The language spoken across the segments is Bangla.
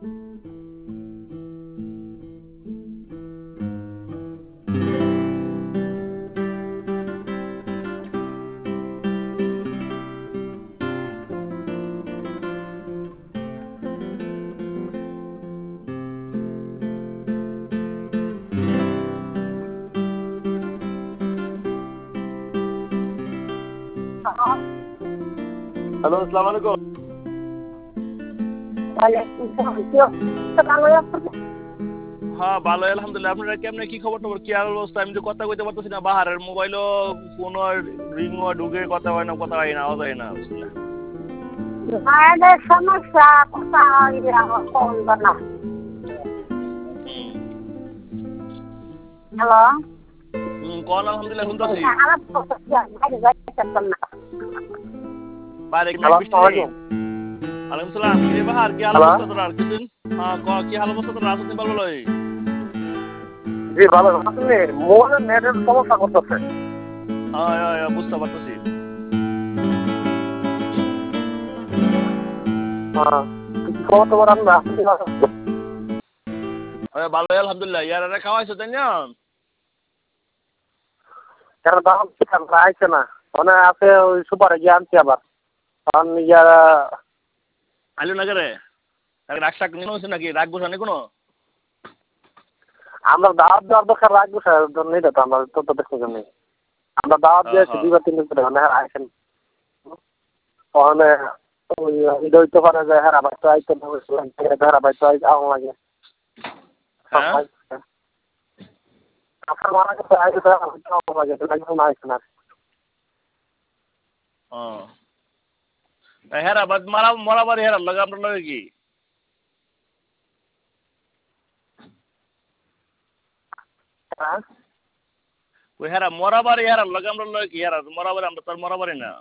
হ্যালো, আসসালামু আলাইকুম। হ্যাঁ, ভালো আলহামদুলিল্লাহ। আপনারা কেমনে, কি খবর টবর, কি আর অবস্থা? আমি তো কথা কইতে পারতেছি না, বাহারের মোবাইলও কোনো রিং ঢুকে কথা হয় না, কথা হয় না, আওয়াজ হয় না। বুঝলা মায়েদের সমস্যা কোথায় আমার ফোন বানা। হ্যালো, কল আলহামদুলিল্লাহ শুনতেছি। খারাপ বাইরে যাইতে না। বাইরে কি মেঘ হ্যালো, বৃষ্টি নেই? আসসালামু ওয়ালাইকুম সালাম। কি রে বাহার, কি হাল হ্যালো। অবস্থা তোর? আর কিছুদিন কি হাল অবস্থা তোর? আসতে পারবো লই? জি ভালো, আপনি মোবাইলের নেটের সমস্যা করতেছে। হ্যাঁ হ্যাঁ হ্যাঁ, বুঝতে পারতেছি। হ্যাঁ, খবর টবর আমরা ভালো আলহামদুলিল্লাহ। ইয়ারা খাওয়াইছো তাই না? কেন দাম আইছে না, মানে আছে ওই সুপারে গিয়ে আনছি আবার। কারণ আইলো না করে রাগ শাক নিয়ে হয়েছে নাকি? রাগ বসা নেই কোনো? আমরা দাওয়াত দেওয়ার দরকার রাখবো স্যার, নেই তো আমরা তো দেখতে নেই। আমরা দাওয়াত দিয়েছি দুইবার তিনবার করে, মানে হ্যাঁ আইসেন ওখানে ওই ঈদ হইতে পারে যে হ্যাঁ আবার তো আইতে হ্যাঁ ভাই তো আওয়াম লাগে। হ্যাঁ আপনার মারা গেছে আইতে তো আওয়াম লাগে, না আইসেন আর। ও হেরা বাদ মরাবারি হেরার লাগে আপনার লাগে কি? হ্যাঁ ওই হেরা মরাবারি হেরার লাগে আমরা লাগে কি? হেরা মরাবারি, আমরা তো আর মরাবারি না।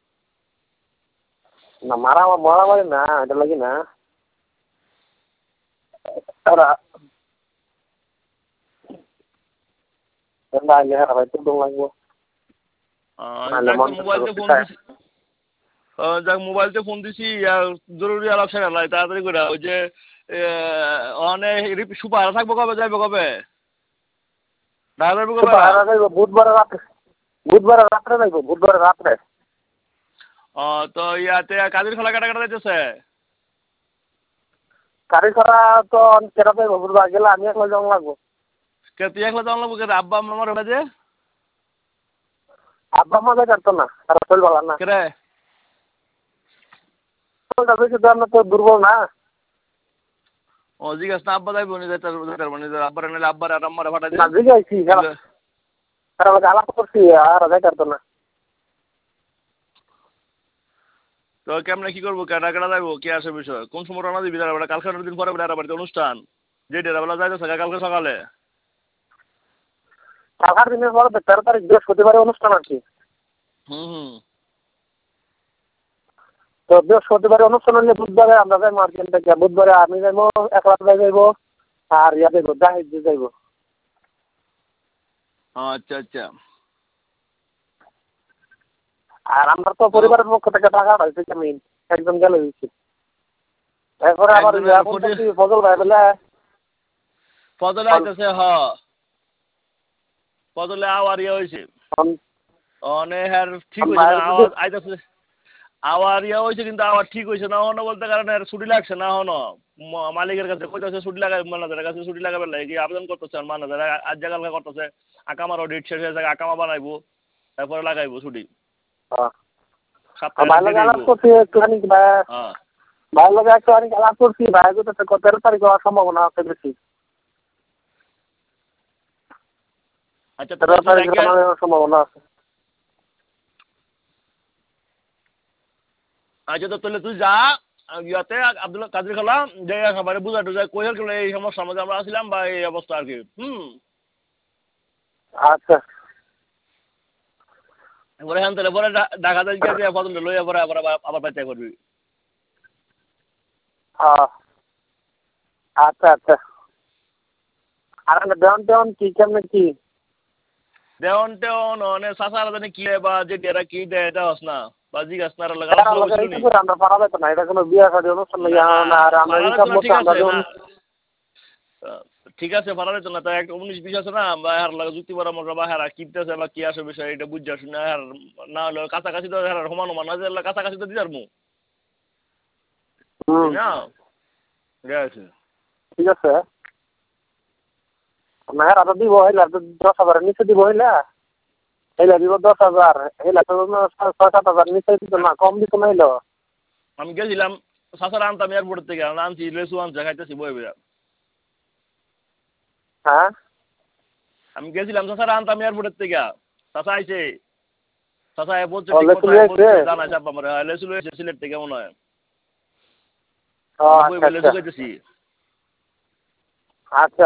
না মারামারি না, এটা লাগি না ওরা আইলে হ্যাঁ ভাই তো দম লাগবো। যাক মোবাইলতে ফোন দিছি, জরুরি আলাপ সেরা লাই তাড়াতাড়ি করে। ওই যে অনেক সুপার থাকবো কবে, যাইবো কবে, ঢাকা যাইবো কবে? বুধবারে রাত্রে যাইবো, বুধবারে রাত্রে। তো ইয়াতে কাজের খেলা কাটা কাটা যাইতেছে। গাড়ি করা তো কেটা যাইবো, বুধবার গেলে আমি একলা যাওয়া লাগবো। কে তুই একলা যাওয়া লাগবো? কে আব্বা আম্মা আমার বাজে? আব্বা মা যাই কাটতো না, আর শরীর ভালো না। কে রে? আমরা তো দুর্বল না। ও জিজ্ঞাস না, আব্বা যাইবো নি? যাইতে মানে আব্বার নিলে আব্বার আর আম্মারে ফাটাই না দিন। জিগাইছি আলাপ করছি, আর যাই কাটতো না। তো কেমনে কি করবো? কেটা কেটা যাইবো? কি আসে বিষয়? কোন সময় রানা দিবি? তারা কালকে দিন পরে বাড়িতে অনুষ্ঠান, যে ডেরা বেলা যাইতেছে কালকে সকালে। কালকার দিনের পরে 13 তারিখ বৃহস্পতিবারে অনুষ্ঠান আর কি। হুম। তো বৃহস্পতিবারে অনুষ্ঠান হলে বুধবারে আমরা যাই মার্কেট থেকে, বুধবারে আমি যাইবো, একলা যাইবো, আর ইয়া যাইবো জাহিদ যাইবো। আচ্ছা আচ্ছা। আর আমরা তো পরিবারের পক্ষ থেকে টাকা পাইছি, আমি একজন গেলে দিচ্ছি। এরপরে আবার ফজল ভাই বলে ফজলে আইতেছে। ফজলে আওয়ার ইয়ে হয়েছে, অনেক ঠিক হয়েছে না আওয়াজ আইতেছে। আওয়ার ইয়ে হয়েছে, কিন্তু আওয়ার ঠিক হয়েছে না হনো বলতে কারণে ছুটি লাগছে না হনো। মালিকের কাছে কইতেছে ছুটি লাগাই, ম্যানেজারের কাছে ছুটি লাগাবে লাগে আবেদন করতেছে। আর ম্যানেজার আজ জায়গা করতেছে, আকামারও ডেট শেষ হয়ে যায়, আকামা বানাইবো, তারপরে লাগাইবো ছুটি। ভাই লাগে আলাপ করছি একটুখানি, ভাই লাগে একটুখানি আলাপ করছি, ভাই 13 তারিখ হওয়ার সম্ভাবনা আছে বেশি। আচ্ছা 13 তারিখ সম্ভাবনা আছে। আচ্ছা, তো তাহলে তুই যা ইয়াতে আব্দুল কাদের খালা যে সবাই বুঝা টুজা কই এই সমস্যার মধ্যে আমরা আসলাম বা এই অবস্থা আর কি। আচ্ছা পরে হ্যাঁ তাহলে পরে ঢাকা থেকে ফজল লইয়া পরে আবার বাচ্চা করবি। আচ্ছা আচ্ছা। আর দেওয়ান কি কেমনে কি দেওয়ান টেওয়ান অনেক চাষা জানি কি বা যে এরা কি দেয় এটা হস না। বা জিজ্ঞাসা না লাগা আলাপ হইছিল নি আমরা পারা যেত না এটা কোনো বিয়ে শাদী অনুষ্ঠান না আর আমরা হিসাব মতো আমরা ঠিক আছে পারা যেত না তাই একটা 19-20 আছে না বা আর লাগা যুক্তি পরামর্শ বা হারা কিপতেছে বা কি আসে বিষয় এটা বুঝা শুনে আর না হলে কাছাকাছি তো হারা সমান সমান না যে কাছাকাছি তো দিদার মু না গেছে ঠিক আছে না আর আদা দিব হইলা 10,000 নিচে দিব হইলা হইলা দিব 10,000 হইলা তো 6-7,000 নিচে দিত না কম দিত না হইলো আমি গেছিলাম সাসারা আনতাম এয়ারপোর্ট থেকে আনছি লেসু আনছে খাইতেছি বই বইয়া হ্যাঁ আমি গেছিলাম সাসারা আনতাম এয়ারপোর্টের থেকে সাসা আইছে সাসা বলছে ঠিক লেসু কথা লইছে বলছে জানা চাপ আমার লেসু লইছে সিলেট থেকে মনে হয় বই বই লেসু খাইতেছি আচ্ছা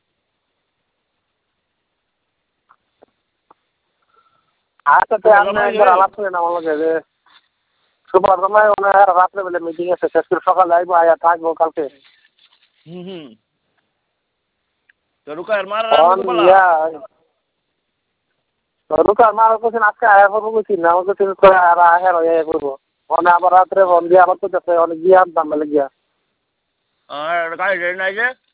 আচ্ছা তো আপনি একবার আলাপ করেন আমার লগে যে সুপার সময় ওনার রাত্রে বেলা মিটিং আছে শেষ করে সকালে আইবো আয়া থাকবো কালকে তো রুকায়ের মার রুকার মার কোথায় আজকে আয়া করবো বুঝছি না আমাকে তিনি করে আর আয়া রয়ে করবো মানে আবার রাত্রে ফোন দিয়ে আবার তো অনেক গিয়ে আনতাম বলে গিয়া আর গাড়ি নাই যে